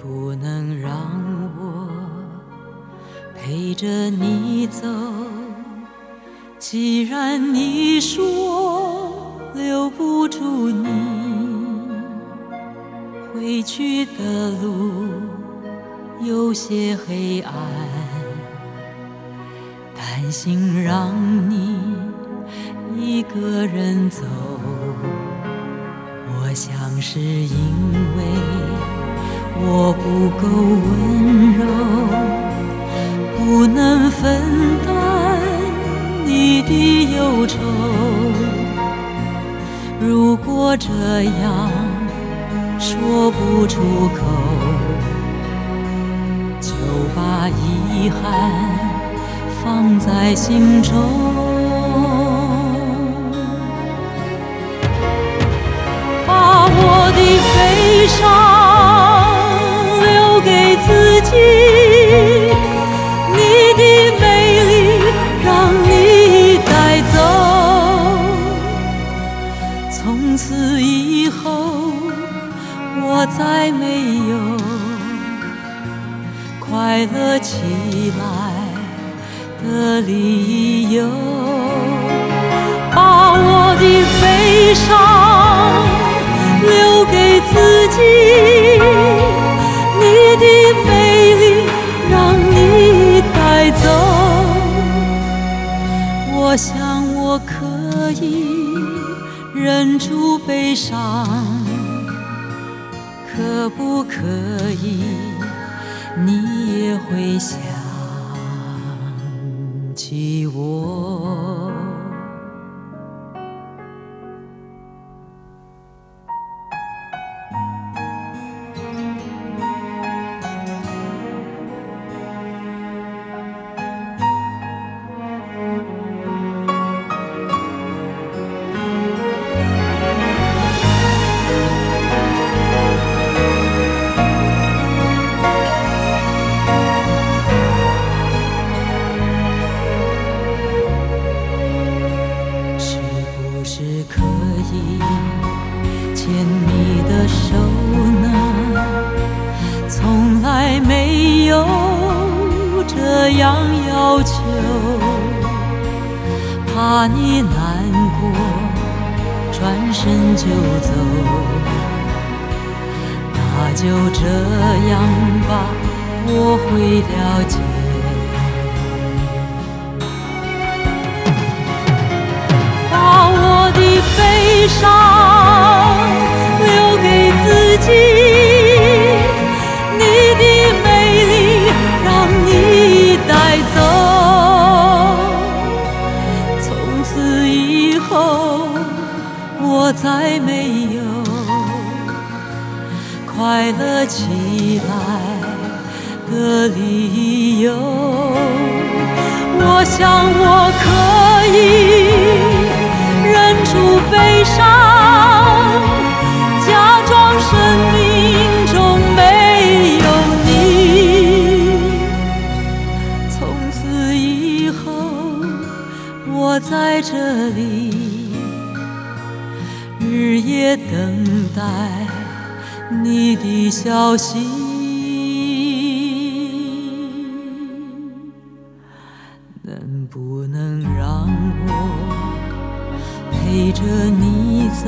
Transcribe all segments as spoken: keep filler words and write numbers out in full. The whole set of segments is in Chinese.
不能让我陪着你走？既然你说留不住你，回去的路有些黑暗，担心让你一个人走。我想是因为我不够温柔，不能分担你的忧愁。如果这样说不出口，就把遗憾放在心中。把我的悲伤留给自己，你的美丽让你带走。从此以后我再没有快乐起来的理由。把我的悲伤留给自己，你的美丽让你带走。我想我可以忍住悲伤，可不可以你也会想起我？牵你的手呢，从来没有这样要求，怕你难过转身就走，那就这样吧，我会了解。把我的悲伤留给自己，你的美丽让你带走。从此以后我再没有快乐起来的理由。我想我可以忍住悲伤，假装生命中没有你。从此以后我在这里日夜等待你的消息。能不能让我陪着你走？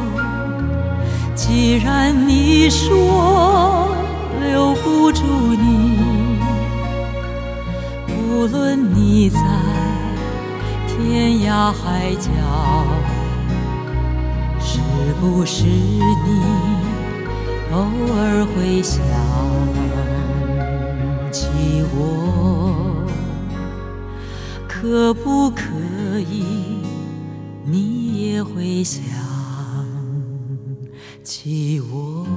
既然你说留不住你，无论你在天涯海角，是不是你偶尔会想起我？可不可以你也会想起我？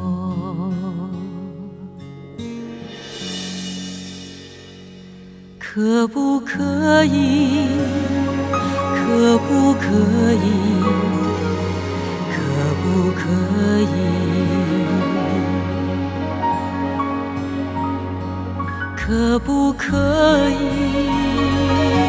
可不可以？可不可以？可不可以？可不可以？